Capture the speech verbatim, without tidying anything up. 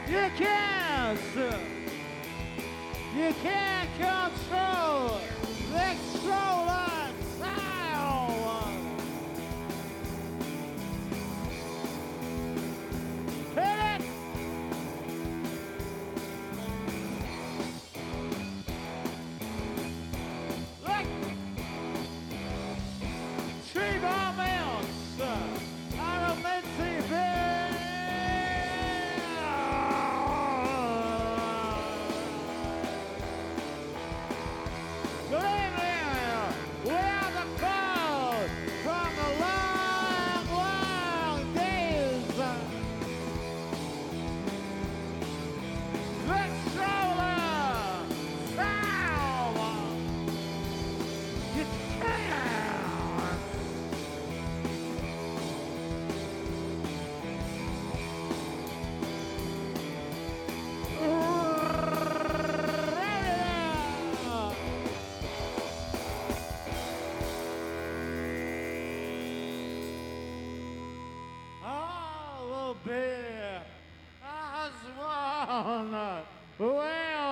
You can't. You can't control the solar sound. Hit it. Look. Three more minutes. I'm a Lindsay Bear. Good evening. We are the call from the long, long days. The solar sound. You can't. I will be as one. Well.